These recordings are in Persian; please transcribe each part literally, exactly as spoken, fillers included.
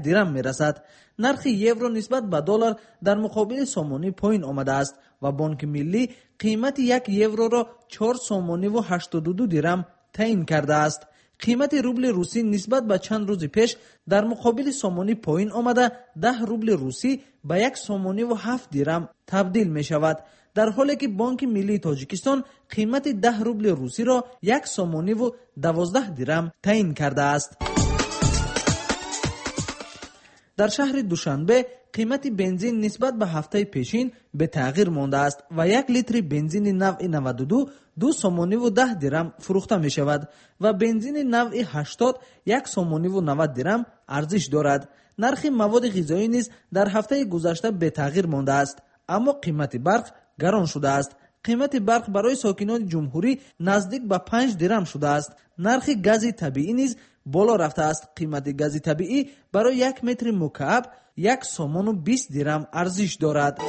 درم میرسد. نرخ یورو نسبت به دلار در مقابل سومونی پایین آمده است و بانک ملی قیمت یک یورو را چهار سومونی و هشتاد و دو درم تعیین کرده است. قیمت روبل روسی نسبت به چند روز پیش در مقابل سومونی پایین آمده ده روبل روسی به یک سومونی و هفت درم تبدیل می شود، در حالی که بانک ملی تاجیکستان قیمت ده روبل روسی را یک سومونی و دوازده درم تعیین کرده است. در شهر دوشنبه قیمت بنزین نسبت به هفته پیشین به تغییر مانده است و یک لیتر بنزین نوع نود و دو دو سومونی و ده درم فروخته می شود و بنزین نوع هشتاد یک سومونی و نود درم ارزش دارد. نرخ مواد غذایی نیز در هفته گذشته به تغییر مانده است، اما قیمت برق گران شده است. قیمت برق برای ساکنان جمهوری نزدیک به پنج درم شده است. نرخ گاز طبیعی نیز بالا رفته است. قیمت گاز طبیعی برای یک متر مکعب یک سومون و بیست درم ارزش دارد.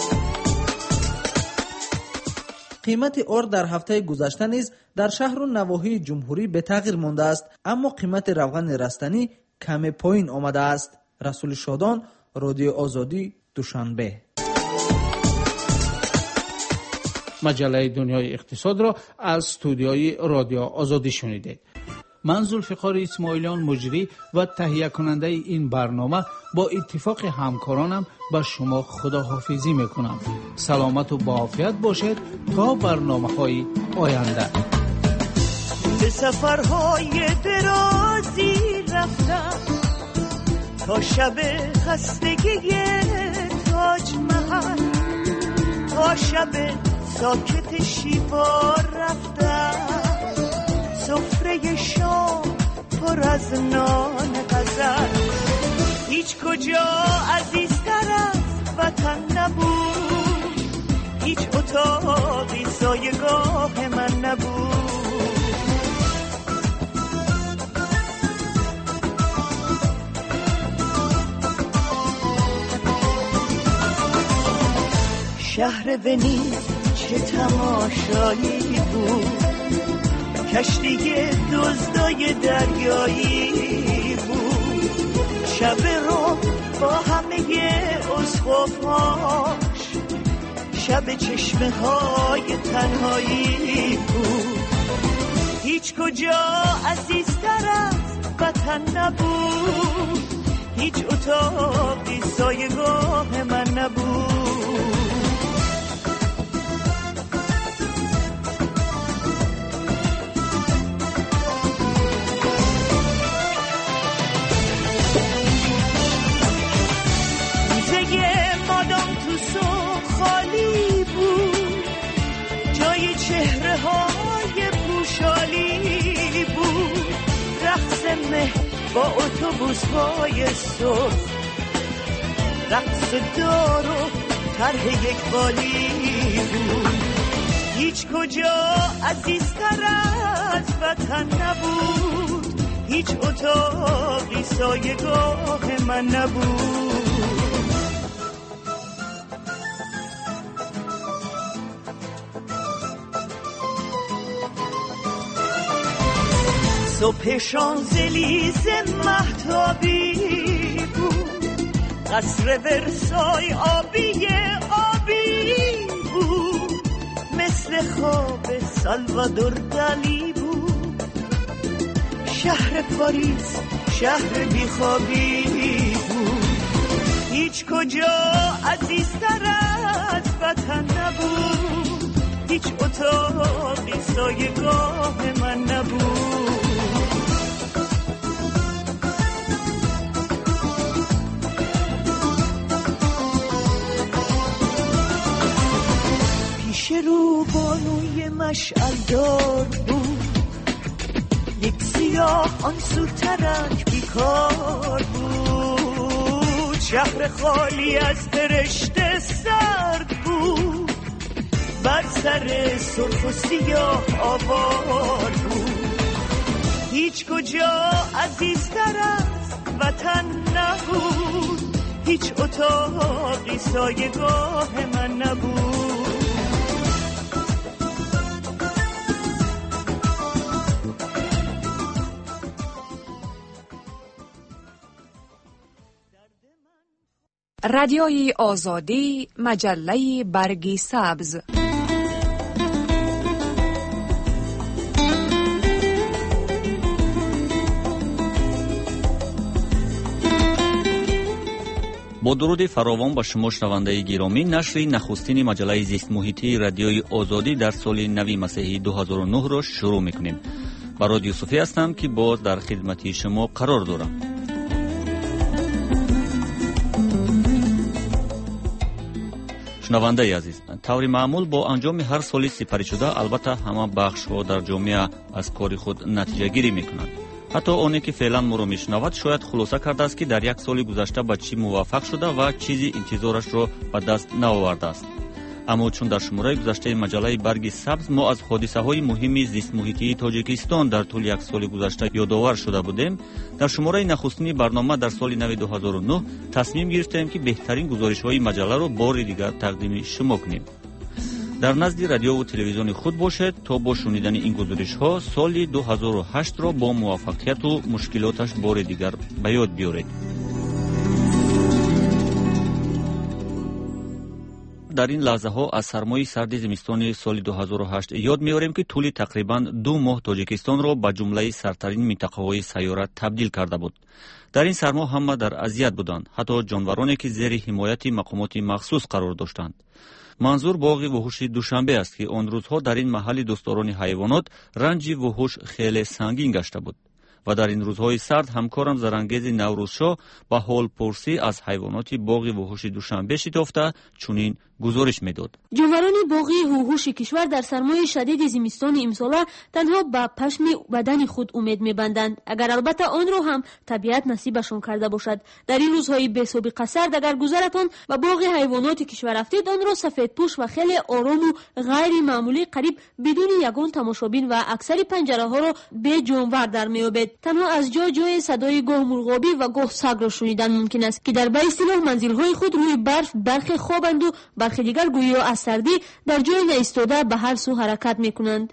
قیمت ارد در هفته گذشته نیز در شهر و نواحی جمهوری به تغییر مانده است، اما قیمت روغن رستنی کم پایین آمده است. رسول شادان، رادیو آزادی، دوشنبه. مجله دنیای اقتصاد را از استودیوی رادیو آزادی شنیدید. من ذوالفقار اسماعیلیان مجری و تهیه کننده این برنامه با اتفاق همکارانم به شما خداحافظی میکنم. سلامت و با عافیت باشید تا برنامه های آینده. به سفرهای درازی رفتم تا شب خستگی تاج محل، تا شب ساکت شیوا رفتم، سفره شام پر از نان غزل. هیچ کجا عزیزتر از وطن نبود، هیچ اتاقی سایگاه من نبود. شهر ونیز چه تماشایی بود، کشتی دزدای دریایی بود. شب رو با همه اسقفاش، شب چشمه های تنهایی بود. هیچ کجا عزیزتر از وطن نبود، هیچ اتاقی سایگاه من نبود. خالی بود، جای چهره های پوشالی بود. رقص مه با اتوبوس های سرخ، رقص دار و طرح یک بالی بود. هیچ کجا عزیزتر از وطن نبود، هیچ اتاقی سایگاه من نبود. صبح شانزلیزه مهتابی بود، قصر ورسای آبی آبی بود. مثل خواب سالوادور دالی بود. شهر پاریس شهر بیخوابی بود. هیچ کجا عزیزتر از وطن نبود، هیچ اتاقی سایگاه من نبود. پیش رو بانوی مشعل دار بود، یک سیاه آن سو ترک بیکار بود. شهر خالی از فرشته سرد بود، بر سر سرخ و سیاه آوار بود. هیچ کجا عزیزتر از وطن نبود، هیچ اتاقی سایگاه من نبود. رادیوی آزادی، مجله برگ سبز. با درود فراوان به شما شنونده گرامی، نشر نخستین مجله زیست محیطی رادیوی آزادی در سال نوی مسیحی دو هزار و نه را شروع میکنیم. برای یوسفی هستم که باز در خدمت شما قرار دارم. شنونده عزیز، طور معمول با انجام هر سالی سپری شده البته همه بخش ها در جامعه از کار خود نتیجه گیری میکنند. حتی آنی که فعلا ما را میشنود شاید خلاصه کرده است که در یک سال گذشته به چی موفق شده و چیزی انتظارش را به دست نآورده است. اما چون در شماره گذشته مجله برگ سبز ما از حادثه های مهم زیست محیطی تاجیکستان در طول یک سال گذشته یادآور شده بودیم، در شماره نخستین برنامه در سال نو دو هزار و نه تصمیم گرفتیم که بهترین گزارش های مجله را بار دیگر تقدیم شما کنیم. در نزد رادیو و تلویزیون خود باشد تا با شنیدن این گزارش ها سال دو هزار و هشت را با موفقیت و مشکلاتش بار دیگر به یاد بیارید. در این لحظه ها از سرمای سرد زمستان سال دو هزار و هشت یاد می‌آوریم که طول تقریباً دو ماه تاجیکستان را به جمله سردترین منطقه‌های سیاره تبدیل کرده بود. در این سرما همه در اذیت بودند، حتی جانورانی که زیر حمایت مقامات مخصوص قرار داشتند. منظور باغ وحوش دوشنبه است که آن روزها در این محل دوستداران حیوانات رنج وحوش خیلی سنگین گشته بود و در این روزهای سرد همکارم زرانگیز نوروزشاه با حال پرسی از حیوانات باغ وحوش دوشنبه شتافته چنین گزارش میداد. جانوران باغ وحوش کشور در سرمای شدید زمستان امسال تنها به پشم بدن خود امید میبندند، اگر البته آن را هم طبیعت نصیبشان کرده باشد. در این روزهای بی‌سابقه سرد اگر گذرتان و باغ حیوانات کشور رفتید، آن را سفیدپوش و خیلی آرام و غیر معمولی قریب بدون یگان تماشابین و اکثر پنجره ها را به جانور در میابید. تنها از جای جای صدای گاه مرغابی و گاه سگ را شنیدن ممکن است که در به اصطلاح منزل‌های خود روی برف برخ خوابند و برخی دیگر گویا از سردی در جای نایستاده به هر سو حرکت میکنند.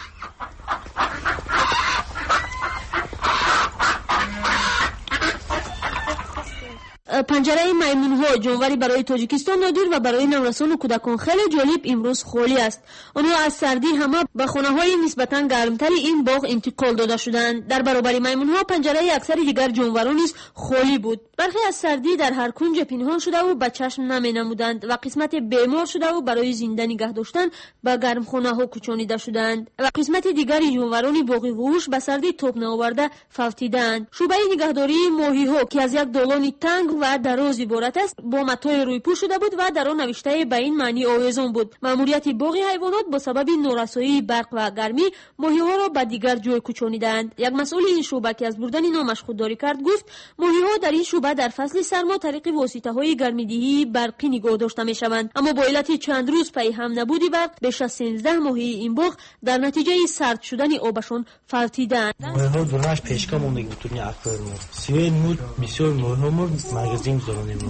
پنجره میمون ها جانوری برای تاجیکستان نادر و برای نورسان و کودکان خیلی جالب امروز خالی است. آنها از سردی همه به خانه های نسبتا گرمتر این باغ انتقال داده شدند. در برابر میمون ها پنجره اکثر دیگر جانوران نیز خالی بود. برخی از سردی در هر کنج پنهان شده و به چشم نمی نمودند و قسمت بیمار شده و برای زنده نگه داشتن به گرم خانه ها کوچانیده شدند و قسمت دیگر جانوران باغ وحوش به سردی تاب نآورده فوتیدند. شعبه نگهداری ماهی ها که از یک دالان تنگ و دراز عبارت است با متای رویپوش شده بود و در آن نوشته به این معنی آویزان بود: مأموریت باغ حیوانات با سبب نارسایی برق و گرمی ماهی ها را به دیگر جای کوچانیدند. یک مسئول این شعبه که از بردن نامش خودداری کرد گفت ماهی ها در این شعبه در فصل سرما طریق واسطه های گرمیدهی برقی نگاه داشته می شوند، اما با علت چند روز پی هم نبودی برق بیش از سیزده ماهی این باغ در نتیجه سرد شدن آبشان فوتیدند. ماهی ها دورش پیشکا موندگی بود توی اکواریم. سیوی مود بسیار ماهی ها مورد مغازین زرونیم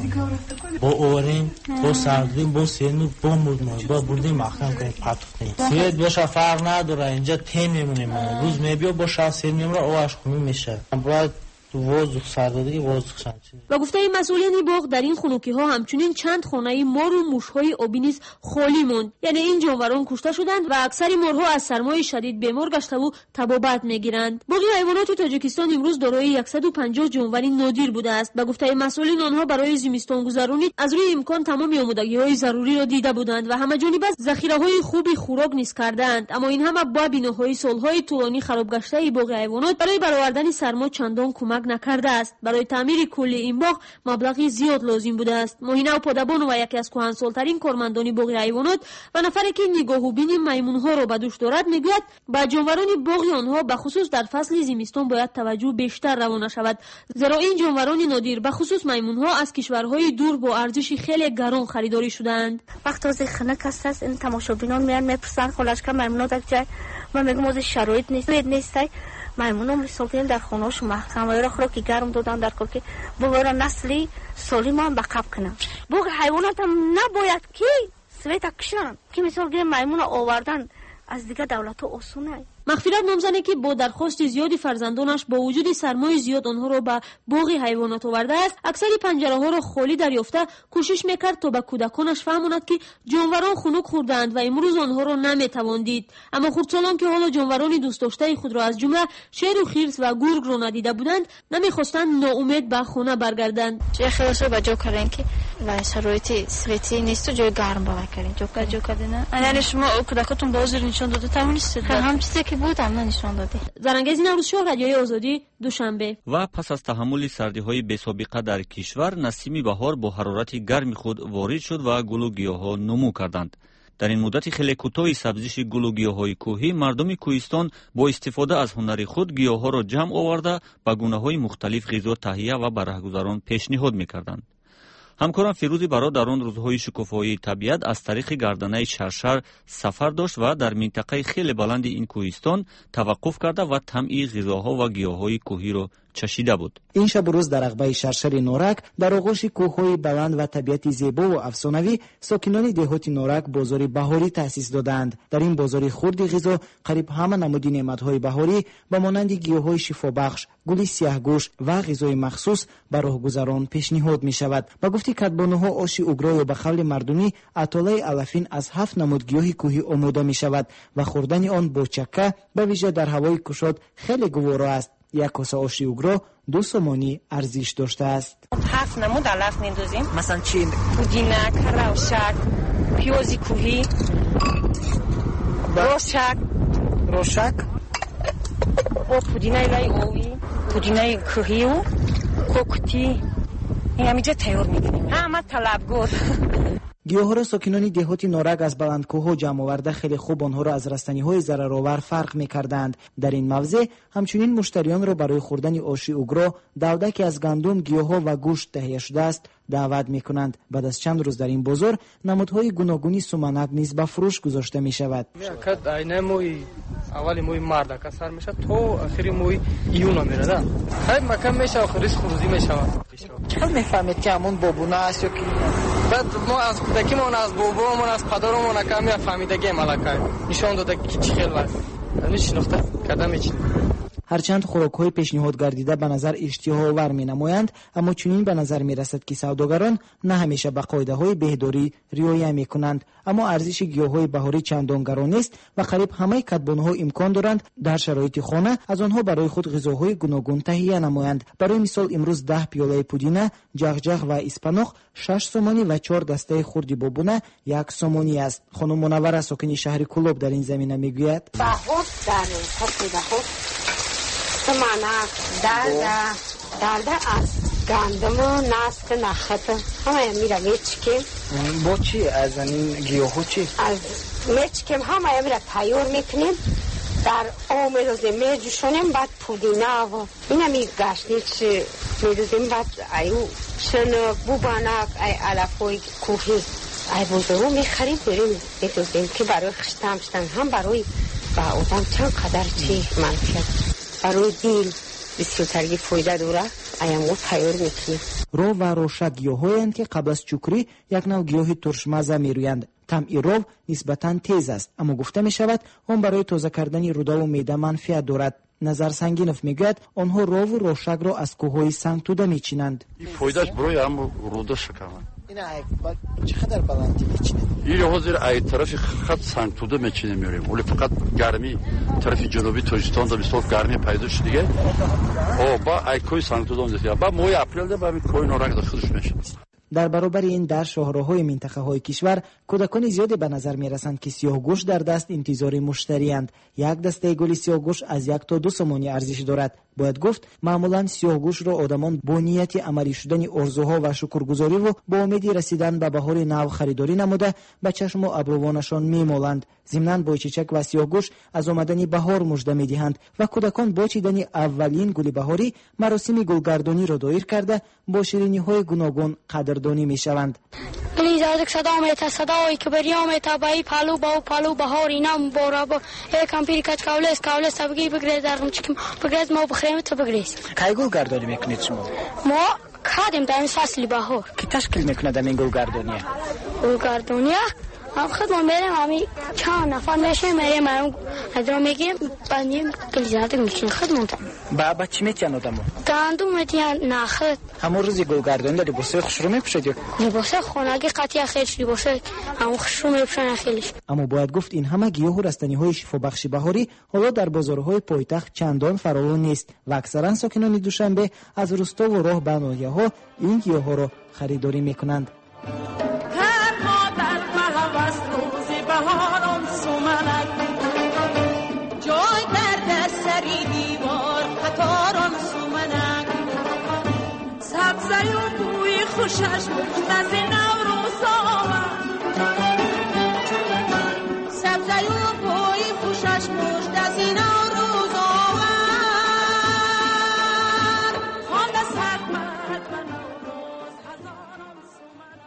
با آوریم با سردیم با سینو با مود ماهی با بردیم مخنم کنیم پرتو کنیم. سیوی باشه فرق نداره، اینجا تیم میمونیم، روز میبیا با شهر سیر میمونه آوش خونی میشه. باید وازخ سردادگی وازخ شد. و گفته این مسئولین باغ در این خنوکی ها همچنین چند خانه مار و موش های آبی نیز خالی موند، یعنی این جانوران کشته شدند و اکثر مارها از سرمای شدید بیمار گشته و تبابت میگیرند. باغ حیوانات تاجیکستان امروز دارای صد و پنجاه جانور نادر بوده است. و گفته این مسئولین آنها برای زمستان گذرانی از روی امکان تمام آمادگی های ضروری را دیده بودند و همه جانبه ذخیره های خوبی خوراک نیز کردند، اما این همه با بناهای سالهای طولانی خراب گشته باغ حیوانات برای برآوردن سرما چندان کمک نکرده است. برای تعمیر کل این باغ مبلغی زیاد لازم بوده است. ماهینه و پادبان و یکی از کهنسالترین کارمندان باغ حیوانات و نفری که نگاه و بین میمون ها را به دوش دارد میگوید با جانوران باغ آنها به خصوص در فصل زمستان باید توجه بیشتر روانه شود، زیرا این جانوران نادر به خصوص میمون ها از کشورهای دور با ارزش خیلی گران خریداری شدند. وقتی از خنک است این تماشابینان میان میپرسن خلاص که میمونات یک جای من میگم از شرایط نیست نیست میمون عمری سالتیم در خونه‌اش محکم و را که گرم دادن در کار که بگوره نسلی سالم هم بقاب کنم. باغ حیوانات هم نباید که سویت کشن که مثال گیر میمون آوردن از دیگه دولت ها آسونه. مغفرت نامزنه که با درخواست زیادی فرزندانش با وجود سرمایه زیاد آنها را به باغ حیوانات آورده است، اکثر پنجره ها را خالی دریافته کوشش میکرد تا به کودکانش فهماند که جانوران خنک خوردند و امروز آنها را نمیتوان دید. اما خردسالان که حالا جانوران دوست داشته خود را از جمله شیر و خرس و گرگ را ندیده بودند، نمیخواستند ناامید به خانه برگردند. جای خلاص رو به جا کردن که و شرایطی سختی نیست و جای گرم باور کردین. جا کرد جا کردین. یعنی شما کودکاتون بازار نشون داده توانستید؟ هم چیزی که بود هم نشون داده. زرنگیز نوروزشاه، رادیوی آزادی، دوشنبه. و پس از تحمل سردی‌های بی‌سابقه در کشور، نسیم بهار با حرارت گرم خود وارد شد و گل و گیاها نمو کردند. در این مدت خیلی کوتاه سبزش گل و گیاهای کوهی، مردم کوهستان با استفاده از هنر خود گیاها را جمع آورده به گونه‌های مختلف غذا تهیه و به راهگذران پیشنهاد می‌کردند. همکارم فیروزی برای در آن روزهای شکوفایی طبیعت از طریق گردنه شرشر سفر داشت و در منطقه خیلی بلند این کوهستان توقف کرده و طعم غذاها و گیاهای کوهی را چشیده بود. این شب و روز در عقبه شرشر نورک در آغوش کوههای بلند و طبیعت زیبا و افسانوی، ساکنان دهات نورک بازار بهاری تأسیس دادند. در این بازار خرد غذا قریب همه نمودی نعمت‌های بهاری به مانند گیاهای شفابخش، گل سیاهگوش و غذای مخصوص به راهگذران پیشنهاد می شود. با گفته کدبانوها آش اوگرا یا به قول مردمی اطاله الفین از هفت نمود گیاه کوهی آماده می شود و خوردن آن با چکه به ویژه در هوای گشاد خیلی گوارا است. یک کاسه آش اوگرا دو سومانی ارزش داشته است. هفت نمود علف میندازیم. مثلا چی؟ پودینک، روشک، پیازی کوهی، روشک، روشک و پودینه لای اوی، پودینه کوهی و کوکتی. این همینجا تیار میکنیم. همه طلبگار. گیاها را ساکنان دهات نورک از بلندکوه‌ها جمع آورده خیلی خوب آنها را از رستنی‌های ضررآور فرق می‌کردند. در این موضع همچنین مشتریان را برای خوردن آش اوگرا، دودکی از گندم، گیاها و گوشت تهیه شده است دعوت می‌کنند. بعد از چند روز در این بازار نمودهای گوناگونی سومنک نیز به فروش گذاشته می‌شود. میاد عینه موی اولی موی مرد که سر میشه تو آخری موی ایونا میره ده. خیلی مکم میشه آخریش خروزی میشه. چقدر میفهمید که همون بابونه است یا کی؟ بعد ما از کودکیمون از بابامون از پدرمون کمی فهمیدگی ملکه نشون داده که چی خیلی وقت نیش نقطه قدم چی. هرچند خوراک‌های پیشنهاد گردیده به نظر اشتهاآور می‌نمایند، اما چنین به نظر می‌رسد که سوداگران نه همیشه به قاعده‌های بهداری رعایت می‌کنند. اما ارزش گیاهای بهاری چندان گران نیست و قریب همه کدبان‌ها امکان دارند در شرایط خانه از آنها برای خود غذاهای گوناگون تهیه نمایند. برای مثال امروز ده پیاله پودینه، جغجغ و اسپاناق شش سومانی و چهار دسته خرد بابونه یک سومانی است. خانم منوره ساکن شهر کلوب در این زمینه میگوید: بهار در خود سمانک، دلده، دلده از گندم و نست نخت همه میره میچکیم. با چی؟ از این گیاهو چی؟ از میچکیم همه میره تیار میکنیم، در آب میدازیم میجوشونیم، بعد پودینه و اینه میگشنیچ میدازیم، بعد ایو شنک، بوبانک، ای علفوی کوهی ای بزرگو میخریم بریم میدازیم که برای خشتم شدن هم برای با آدم چند قدر چی منفیت برای دیل بسیارترگی فایده داره. ایامو تیار میکنیم. رو و روشک گیاهایند که قبل از چوکری یک نوع گیاه ترشمزه میرویند. طعم رو نسبتاً تیز است، اما گفته می شود آن برای تازه کردن روده و معده منفعت دارد. نظر سنگینوف میگوید آنها رو و روشک را از کوههای سنگ توده میچینند. این فایدهش برای هم روده شکمه. این چقدر بلندی میچینند؟ این حاضر ای طرف خط سنگ توده میچینه میریم، ولی فقط گرمی طرف جنوبی تاجیکستان دا مثلا گرمی پیدا شد دیگه. او با ای کوی سنگ توده اونجا با موی اپریل ده با کوی نورک دا خودش میشه. در برابر این در شاهراهای منطقه های کشور کودکان زیادی به نظر می رسند که سیاهگوش در دست انتظار مشتریند. یک دسته گل سیاهگوش از یک تا دو سومانی ارزش دارد. باید گفت معمولا سیاهگوش را آدمان با نیت عملی شدن آرزوها و شکرگزاری و با امید رسیدن به بهار نو خریداری نموده به چشم و ابروانشان میمالند. ضمناً بایچیچک و سیاهگوش از آمدن بهار مژده میدهند و کودکان با چیدن اولین گل بهاری مراسم گلگردانی را دایر کرده با شیرینی های گوناگون قدردانی میشوند. لیزادک صدا میت صدایی که بریام تابعی پالو با پالو بهار اینا مبارب یکم پیر کچ کاولس کاولس سبگی بگریز درم چکم بگریز ما بخریم تو بگریز. کی گلگردانی میکنید شما؟ ما کادیم در فصل بهار. کی تشکیل میکنه در این گلگردانی؟ گلگردانی هم خدمت میریم همین چند نفر میشه میریم هم ادرا میگیم بندیم کلیزات میشین خدمت بابا چی میتین آدمو گندم میتین نخد همون روزی گلگردان داری لباسه خوش رو میپوشید لباسه خونگی قطعی خیلی لباسه هم خوش رو میپوشن خیلی. اما باید گفت این همه گیاه و رستنی‌های شفابخش بهاری حالا در بازارهای پایتخت چندان فراوان نیست و اکثرا ساکنان دوشنبه از روستا و راه به ناحیه‌ها این گیاه‌ها را خریداری میکنند. خوشش مجد نوروز آمد سبزه و بوی خوشش مجد از نوروز آمد خواند از حکمت و نوروز هزاران سومنک.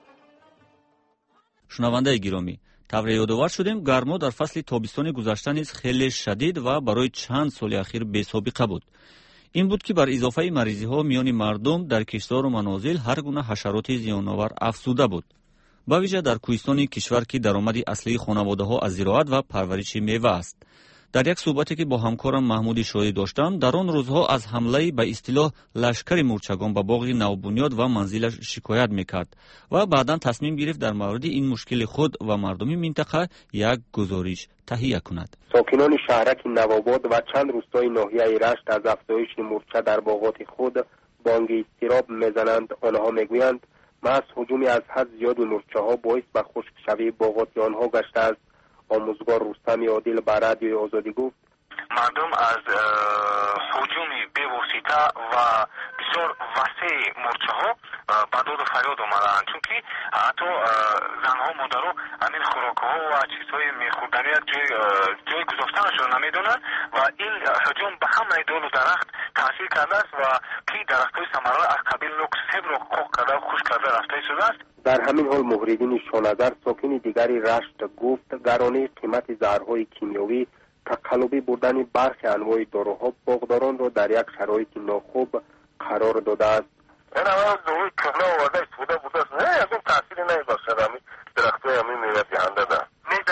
شنونده گرامی، طور یادآور شدیم گرما در فصل تابستان گذشته نیز خیلی شدید و برای چند سال اخیر بی‌سابقه بود. این بود که بر اضافه مریضی ها میان مردم در کشتار و منازل هر گونه حشرات زیان‌آور افزوده بود. با ویژه در کوهستان کشور که درآمد اصلی خانواده ها از زراعت و پرورش میوه است. در یک صحبتی که با همکارم محمود شاهی داشتم، در آن روزها از حمله به اصطلاح لشکر مورچگان به باغ نوبنیاد و منزلش شکایت میکرد و بعدا تصمیم گرفت در مورد این مشکل خود و مردم منطقه یک گزارش تهیه کند. ساکنان شهرک نواباد و چند روستای ناحیه رشت از افزایش مورچه در باغات خود بانگ اضطراب میزنند. آنها میگویند محض هجوم از حد زیاد مورچه ها باعث به خشک شوی باغات آنها گشته است. آموزگار رستم عادل به رادیوی آزادی گفت مردم از هجوم بی‌واسطه و بسیار وسیع مورچه ها به داد و فریاد آمدند، چون که حتی زنها مادرها همین خوراک ها و چیزهای میخوردنی جای جای گذاشتنشون نمیدونند و این هجوم به همه دال و درخت تاثیر کرده است و که درخت های ثمرات از قبیل نوک سیب را خشک کرده و خشک کرده رفته شده است. در همین حال مهرالدین شانظر ساکن دیگری رشت گفت گرانی قیمت زهرهای کیمیاوی تقلبی بردن برخی انواع داروها باغداران را در یک شرایط ناخوب قرار داده است. این همه داروی کبلا آورده استفاده بوده است، نه از اون تأثیری نمیباشد، همین درخت‌های همین میوه دهنده ده.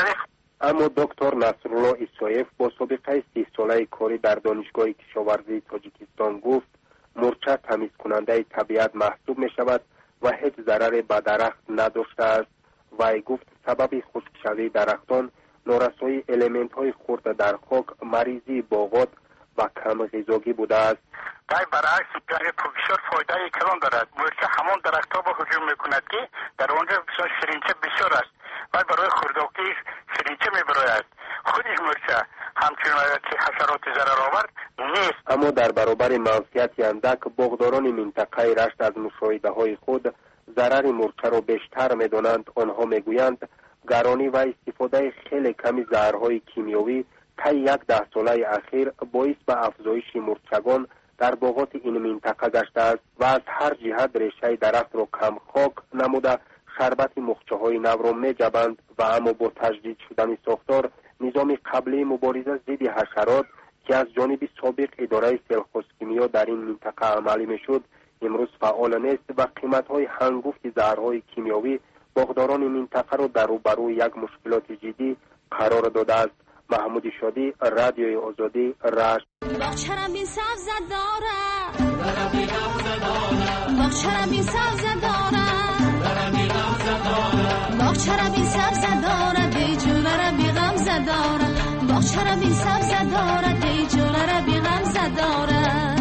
اما دکتر نصرالله عیسایف با سابقه سی ساله کاری در دانشگاه کشاورزی تاجیکستان گفت مورچه تمیز کننده طبیعت محسوب می شود و هیچ ضرری به درخت نداشته است. وی گفت سبب خشکشوی درختان نارسایی الیمنت های خرد در خاک، مریضی باغات و کم غذایی بوده است. در برعکس در بسیار فایده کلان دارد. مورچه همان درخت ها با هجوم میکند که در آنجا بسیار شرینچه بسیار است و برای خورداکی شرینچه میبراید. خودش مورچه همچنین که حشرات ضرر آور نیست. اما در برابر منفعت اندک باغداران منطقه رشت از مشاهده های خود ضرر مورچه را بیشتر میدانند. آنها میگویند گرانی و استفاده خیلی کمی زهرهای کیمیاوی طی یک ده ساله اخیر باعث به افزایش مورچگان در باغات این منطقه گشته است و از هر جهت ریشه درخت را کم خاک نموده شربت مخچه های نو را می جبند و اما با تجدید شدن ساختار نظام قبلی مبارزه ضد حشرات که از جانب سابق اداره سلخوسکیمیا در این منطقه عملی می شد امروز فعال نیست و قیمت های هنگفت زهرهای کیمیاوی باغداران منطقه را در روبروی یک مشکلات جدی قرار داده است. محمود شادی، رادیوی آزادی، رشت. باغچه را بین سبز داره باغچه را بین سبز داره باغچه را بین سبز داره دی جوره را بی غمز داره باغچه را بین سبز داره دی جوره را بی غمز داره.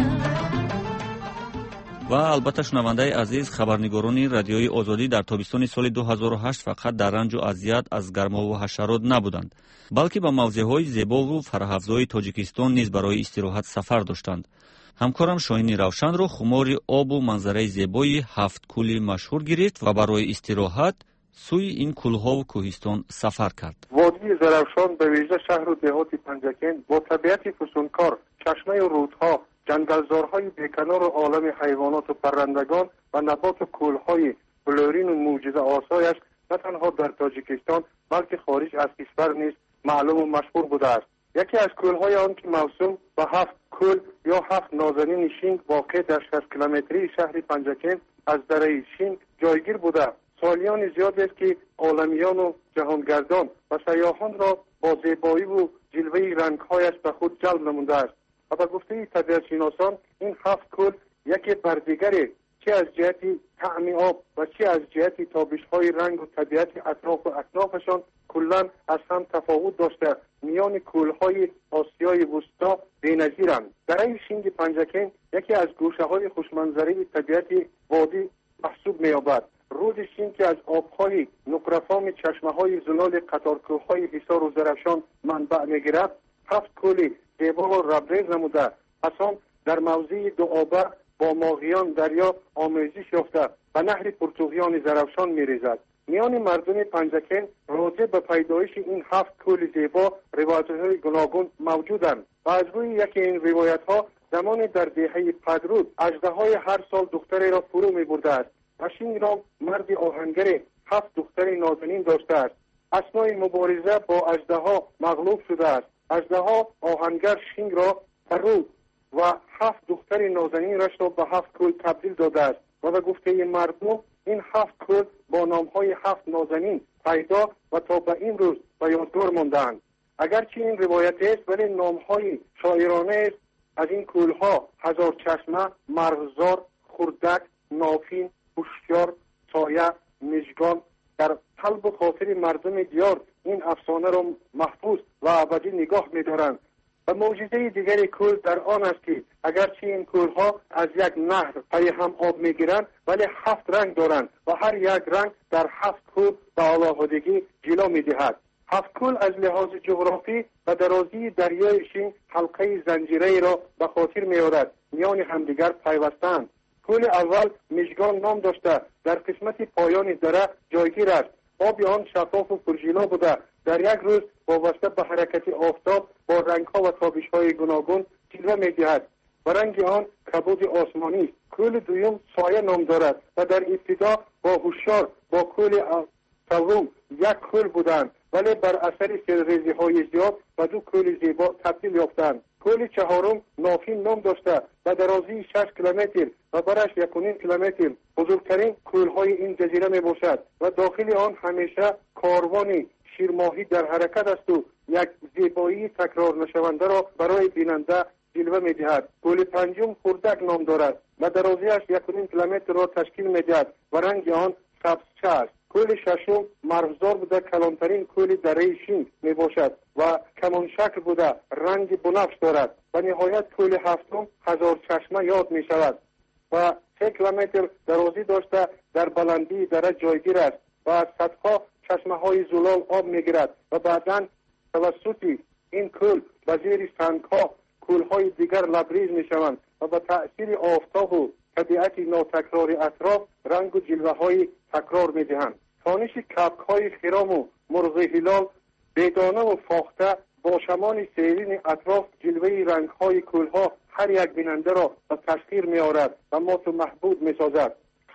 و البته شنونده عزیز، خبرنگاران رادیوی آزادی در تابستان سال دو هزار و هشت فقط در رنج و اذیت از گرما و حشرات نبودند، بلکه به موضع‌های زیبا و فره‌افزای تاجیکستان نیز برای استراحت سفر داشتند. همکارم شاهین روشن را خمار آب و منظره زیبای هفت کولی مشهور گرفت و برای استراحت سوی این کلها و کوهستان سفر کرد. وادی زرافشان به ویژه شهر و دهات پنجکین با طبیعت فسونکار، چشمه و رودها، جنگلزارهای بیکنار و عالم حیوانات و پرندگان و نبات و کلهای بلورین و معجزه آسایش نه تنها در تاجیکستان بلکه خارج از کشور نیز معلوم و مشهور بوده است. یکی از کلهای آن که موسوم به هفت کل یا هفت نازنین شینگ واقع در شصت کیلومتری شهر پنجکین از دره شینگ جایگیر بوده. سالیان زیاد است که عالمیان و جهانگردان و سیاحان را با زیبایی و جلوه رنگهایش به خود جلب نموده است و به گفته طبیعت شناسان این هفت کل یکی بر دیگری چه از جهت طعم آب و چه از جهت تابش‌های رنگ و طبیعت اطراف و اطرافشان کلاً از هم تفاوت داشته میان کل‌های آسیای وسطا بی‌نظیرند. دره شینگ پنجکین یکی از گوشه‌های خوشمنظره طبیعت وادی محسوب می‌یابد. رود شینگ که از آب‌های نقره‌فام چشمه‌های زلال قطارکوه‌های حصار و زرفشان منبع می‌گیرد، هفت کل زیبا و ربریز نموده از آن در موضع دو آبه با ماهیان دریا آمیزش یافته و نهر پرتوغیان زرفشان می‌ریزد. میان مردم پنجکین راجع به پیدایش این هفت کل زیبا روایت‌های گوناگون موجودند و از روی یکی این روایت‌ها زمان در دهه پدرود اژدهای هر سال دختری را فرو می‌برده است و شینگ را مرد آهنگر هفت دختر نازنین داشته است. اثنای مبارزه با اژدها مغلوب شده است. اژدها آهنگر شینگ را فرو و هفت دختر نازنین رش را به هفت کل تبدیل داده است و به گفته مردم این هفت کل با نامهای هفت نازنین پیدا و تا به این روز به یادگار مانده‌اند. اگرچه این روایت است ولی نامهای شاعرانه است از این کلها هزار چشمه، مرغزار، خردک، نافین، هوشیار، سایه، مژگان در قلب و خاطر مردم دیار این افسانه را محفوظ و ابدی نگاه می‌دارند. و معجزه دیگری کل در آن است که اگرچه این کلها از یک نهر پی هم آب میگیرند ولی هفت رنگ دارند و هر یک رنگ در هفت کل به علاوه‌دگی جلوه میدهد. هفت کل از لحاظ جغرافی و درازی دریای شین حلقه زنجیره را به خاطر می‌آورد میان همدیگر پیوستند. کل اول مژگان نام داشته در قسمت پایان دره جایگیر است. آب آن شفاف و پرژیلا بوده در یک روز وابسته به حرکت آفتاب با رنگ‌ها و تابش‌های گوناگون جلوه می‌دهد و رنگ آن کبود آسمانی است. کل دوم سایه نام دارد و در ابتدا با هوشیار با کل سوم یک کل بودند ولی بر اثر سیل‌ریزی‌های زیاد و دو کل زیبا تبدیل یافتند. کل چهارم نافین نام داشته و درازی شش کیلومتر و برش یک و نیم کیلومتر بزرگترین کل‌های این جزیره میباشد و داخل آن همیشه کاروانی شیرماهی در حرکت است و یک زیبایی تکرار نشونده را برای بیننده جلوه میدهد. کل پنجم خردک نام دارد و درازیش یک و نیم کیلومتر را تشکیل میدهد و رنگ آن سبزچه است. کل ششم مرغزار بوده کلانترین کل دره شینگ می باشد و کمان شکل بوده رنگ بنفش دارد و نهایت کل هفتم هزار چشمه یاد می شود و سه کیلومتر درازی داشته در بلندی دره جایگیر است و از صدها چشمه های زلال آب می گیرد و بعدا توسط این کل به زیر سنگ ها کل های دیگر لبریز می شوند و به تأثیر آفتاب و طبیعت ناتکرار اطراف رنگ و جلوه های تکرار می دهند. تانش کپک های خرام و مرغ هلال بیدانه و فاخته با شمان سیرین اطراف جلوه رنگ های کل ها هر یک بیننده را به تسخیر می آورد و مات و محبود می سازد.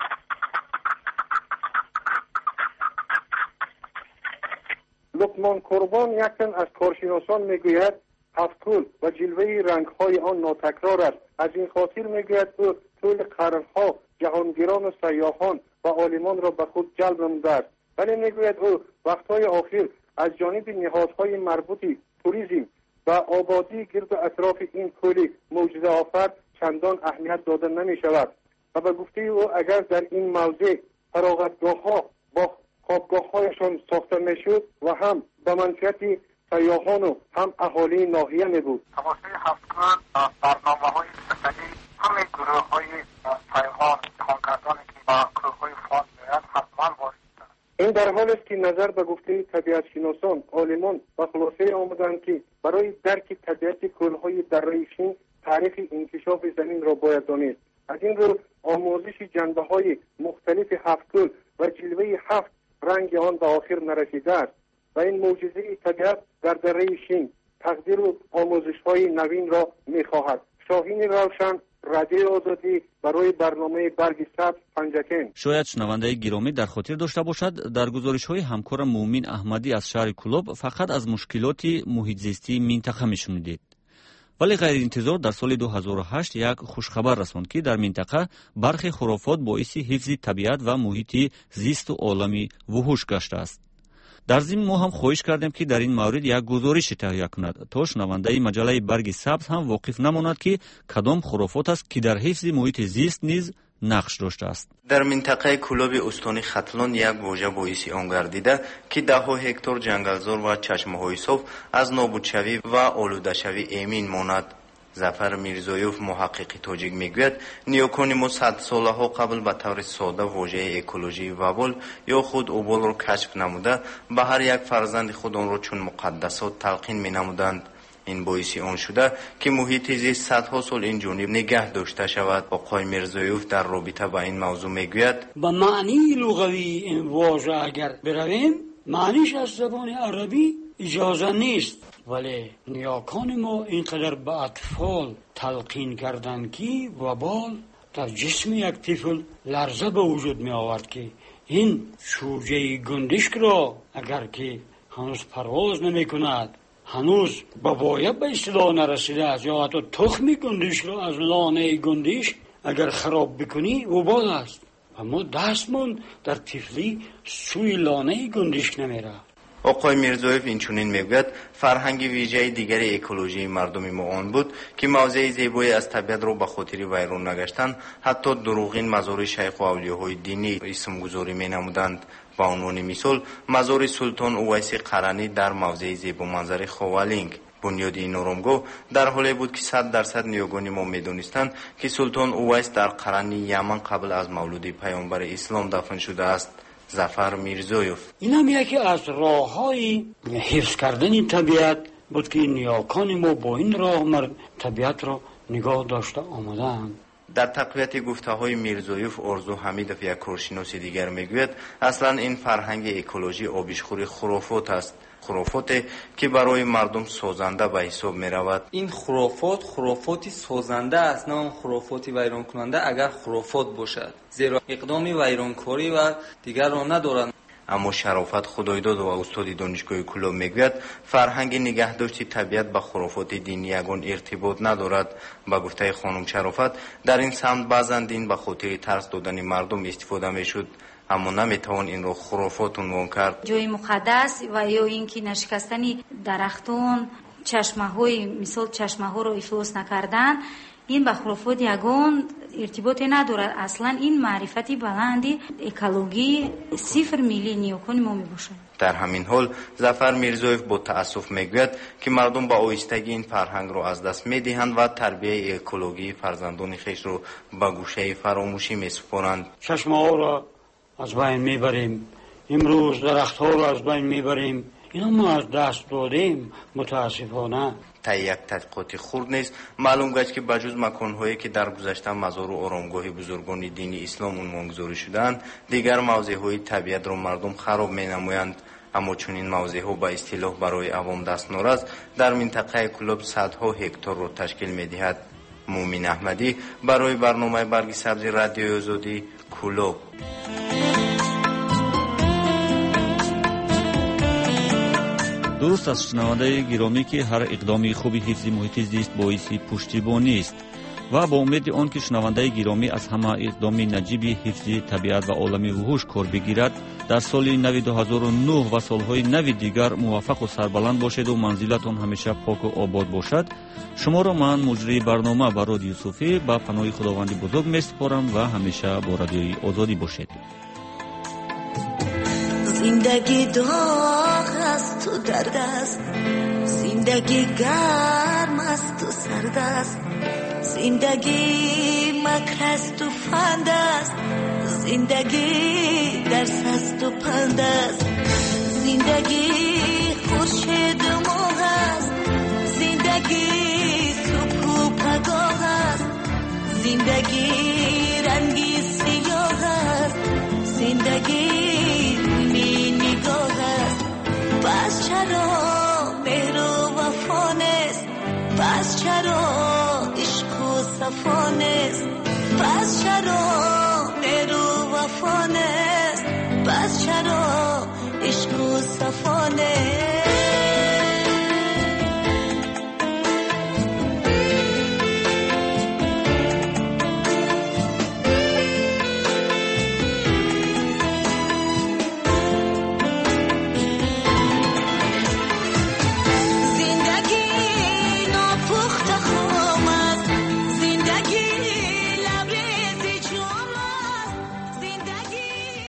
لقمان قربان یک تن از کارشناسان می گوید هفت کل و جلوه رنگ های آن ناتکرار است. از این خاطر می گوید او طول قرنها جهانگیران و سیاحان و عالمان را به خود جلب نموده است. ولی میگوید او وقتهای آخر از جانب نهادهای مربوطی توریسم و آبادی گرد و اطراف این کل معجزه آفر چندان اهمیت داده نمی شود و به گفته او اگر در این موضع فراغتگاه ها با خوابگاه هایشان ساخته می شد و هم به منفعت سیاحان و هم اهالی ناحیه می بود. تواسط هفت کل برنامه های سفری همه گروه های سیاحان جهانگردانی که با گروه های فان می‌آیند حتما وارد شدند. این در حال است که نظر به گفته طبیعت شناسان عالمان و خلاصه آمدند که برای درک طبیعت کل‌های دره شین تاریخ انکشاف زمین را باید دانست. از این رو آموزش جنبه‌های مختلف هفت کل و جلوه هفت رنگ آن به آخر نرسیده است و این معجزه طبیعت در دره شین تقدیر و آموزش‌های نوین را می‌خواهد. شاهین روشن، رادیو آزادی، برای برنامه برگ سبز پنجکین. شاید شنونده گرامی در خاطر داشته باشد در گزارش‌های همکار مومن احمدی از شهر کلوب فقط از مشکلات محیط زیستی منطقه می‌شنیدید. ولی غیر انتظار در سال دو هزار و هشت یک خوشخبر رساند که در منطقه برخی خرافات باعث حفظ طبیعت و محیط زیست و عالم وحوش گشته است. дар зимин мо ҳам хоҳиш кардем ки дар ин маврид як гузориши таҳия кунад то шунавандаи маҷаллаи барги сабз ҳам воқиф намонад ки кадом хурофот аст ки дар ҳифзи муҳити зист низ нақш доштааст. дар минтақаи кӯлоби устони хатлон як воҷа боиси он гардида ки даҳҳо ҳектор ҷангалзор ва чашмаҳои соф аз нобудшавӣ ва олудашавӣ эмин монад. зафар мирзоёв муҳаққиқи тоҷик мегӯяд ниёкони мо садсолаҳо қабл ба таври сода воҷаи экологии вабол ё худ уболро кашф намуда ба ҳар як фарзанди худ онро чун муқаддасот талқин менамуданд. ин боиси он шуда ки муҳити зист садҳо сол инҷониб нигаҳ дошта шавад. оқой мирзоёв дар робита ба ин мавзӯъ мегӯяд ба маънии луғавии ин воҷа агар биравем маъниш аз забони арабӣ иҷоза нест, вале ниёкони мо ин қадар ба атфол талқин карданд ки вабол дар ҷисми як тифл ларза ба вуҷуд меовард ки ин шӯҷаи гундишкро агар ки ҳанӯз парвоз намекунад, ҳанӯз ба воя ба истилоъ нарасидааст ё ҳатто тухми гундишро аз лонаи гундиш агар хароб бикунӣ вабол аст ва мо дастмон дар тифлӣ сӯи лонаи гундиш намерафт. оқой мирзоев инчунин мегӯяд фарҳанги виҷаи дигари экологии мардуми мо он буд ки мавзеи зебое аз табиатро ба хотири вайрон нагаштан ҳатто дурӯғин мазори шайху авлиёҳои динӣ исмгузорӣ менамуданд. ба унвони мисол мазори султон увайси қаранӣ дар мавзеи зебоманзари ховалинг. бунёди ин оромгоҳ дар ҳоле буд ки сад дарсад ниёгони мо медонистанд ки султон увайс дар қарани яман қабл аз мавлуди паёмбари ислом дафн шудааст. зафар мирзоёв: инам яке аз роҳҳои ҳифз кардани табиат буд ки ниёкони мо бо ин роҳ табиатро нигоҳ дошта омадаанд. дар тақвияти гуфтаҳои мирзоёв орзу ҳамидов як коршиноси дигар мегӯяд аслан ин фарҳанги экологӣ обишхӯри хурофот аст. хурофоте ки барои мардум созанда ба ҳисоб меравад. ин хурофот хурофоти созанда аст, на он хурофоти вайронкунанда агар хурофот бошад, зеро иқдоми вайронкорӣ ва дигарро надорад. аммо шарофат худоидод ва устоди донишгоҳи кӯлоб мегӯяд фарҳанги нигаҳдошти табиат ба хурофоти динӣ ягон иртибот надорад. ба гуфтаи хонум Шарофат, дар ин самт баъзан дин ба хотири тарс додани мардум истифода мешуд, аммо наметавон инро хурофот унвон кард. ҷои муқаддас ва ё ин ки нашикастани дарахтон, чашмаҳои мисол чашмаҳоро ифлос накардан, ин ба хурофот ягон иртиботе надорад. аслан ин маърифати баланди экологии сифр милли ниёкони мо мебошад. дар ҳамин ҳол зафар мирзоев бо таассуф мегӯяд ки мардум ба оҳистагӣ ин фарҳангро аз даст медиҳанд ва тарбияи экологии фарзандони хешро ба гӯшаи фаромӯшӣ месупоранд. чашмаҳоро аз байн мебарем, имрӯз дарахтҳоро аз байн мебарем. ино мо аз даст додем мутаассифона. таи як тадқиқоти хурд низ маълум гашт ки ба ҷуз маконҳое ки дар гузашта мазору оромгоҳи бузургони дини ислом унвонгузорӣ шудаанд, дигар мавзеъҳои табиатро мардум хароб менамоянд. аммо чунин мавзеъҳо ба истилоҳ барои авом дастнорас дар минтақаи кӯлоб садҳо ҳекторро ташкил медиҳад. муъмин аҳмадӣ барои барномаи барги сабзи радиои озодӣ, кӯлоб. дуруст аст шунавандаи гиромӣ ки ҳар иқдоми хуби ҳифзи муҳити зист боиси пуштибонист ва бо умеди он ки шунавандаи гиромӣ аз ҳама иқдоми наҷиби ҳифзи табиат ва олами вуҳуш кор бигирад, дар соли нави дуҳазору нӯҳ ва солҳои нави дигар муваффақу сарбаланд бошеду манзилатон ҳамеша поку обод бошад. шуморо ман муҷрии барнома Барод Юсуфӣ ба паноҳи худованди бузург месупорам ва ҳамеша бо радиои озодӣ бошед. زندگی داغ است و درد است، زندگی گرم است و سرد است، زندگی مکر است و فند است، زندگی درس است و پند است، زندگی خورشید و ماه است، زندگی صبح و پگاه است، زندگی رنگی سیاه است، زندگی بس چرا مهر و وفا نیست، بس چرا عشق و صفا نیست، بس چرا مهر و وفا نیست، بس چرا عشق و صفا نیست.